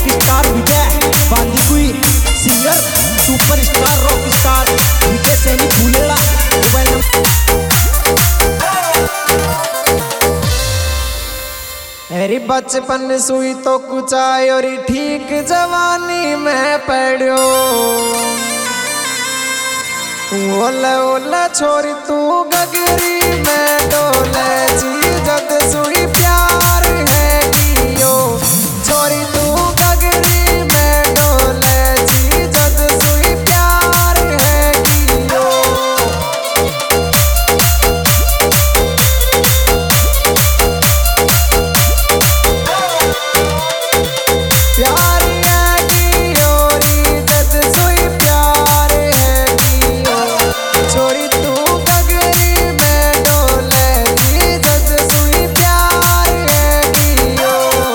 एक स्टार विजय बांधी हुई singer superstar rock star Vijay Saini फूलेला मोबाइल अरे बचपन सुई तो कुछ आय और ठीक जवानी में पड़ो ओला ओला छोरी तू गगरी में डोले जी जद सुई प्यार है दियो छोरी तू गगरी में डोले जी जद सुई प्यार है दियो प्यार है दियो री जद सुई प्यार है दियो छोरी तू गगरी में डोले जी जद सुई प्यार है दियो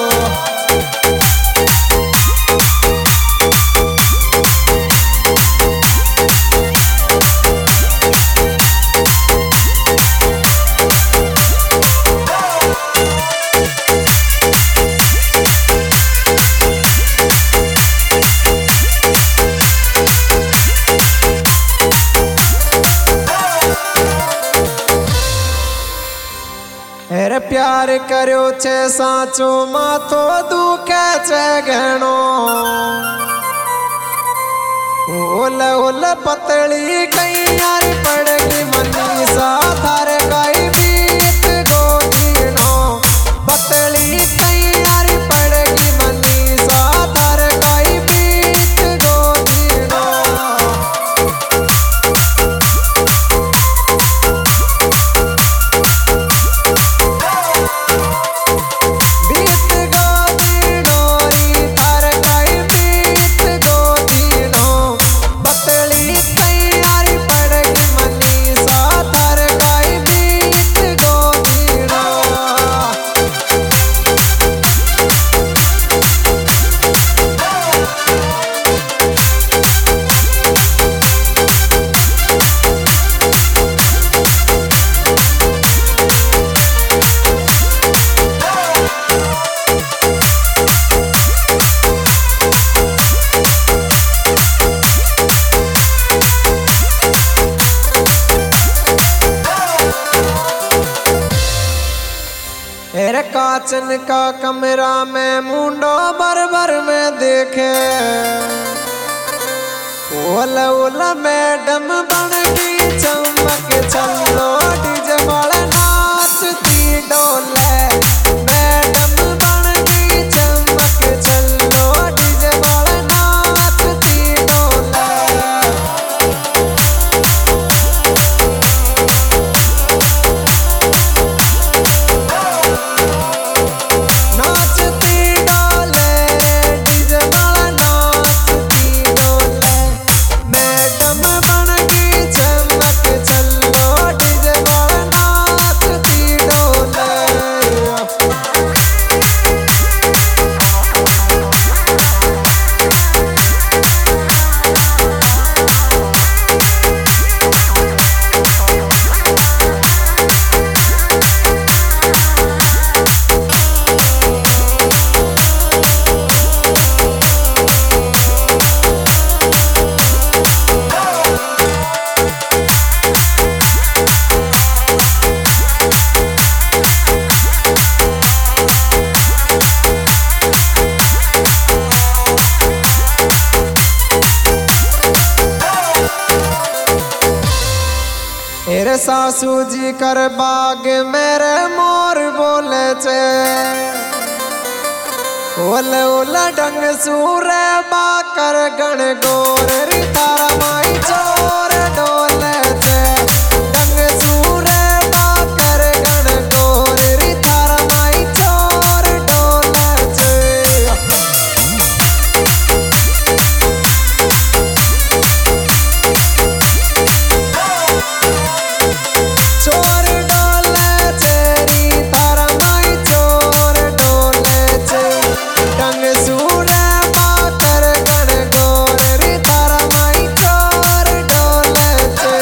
अरे प्यार करो छे साचो माथो दुखे छे घणो ओला ओला पतली कई यार पड़गी मनी सा थार गाई बीत गोदीनो पतली कई यार पड़गी मनी सा थार गाई बीत गोदीनो बीत गोदीनो री थार गाई बीत गोदीनो पतली कई यार पड़गी मनी सा थार गाई बीत गोदीनो अरे काचन का कमरा में मुंडो भर में देखे ओला ओला मैडम बन गई चमक चलो डीजे वाले नाचती डोले मैडम बन गई चमक चलो डीजे वाले नाचती डोले नाचती डोले डीजे वाला नाचती डोले मैडम बन गई चमक चलो डीजे वाला नाचती डोले अरे सासू जी कर बाग मेरे मोर बोले छे ओले ओला डंग सूरे बाकर गण गोर री तारा माई चोर डोले छे डंग सूरे बाकर गण गोर री तारा माई चोर डोले छे चोर डोले चेरी तारा माई चोर डोले चे डंग सूरे बाकर गण गोर री तारा माई चोर डोले चे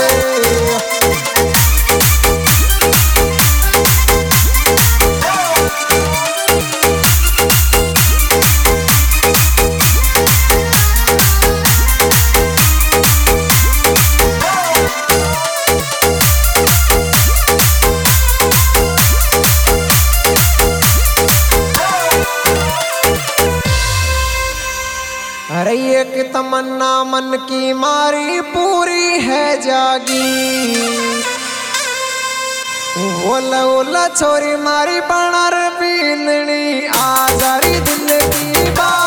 अरे एक तमन्ना मन की मारी पूरी है जागी। ओला ओला छोरी मारी बनर बींदनी आजारी दिल की बात।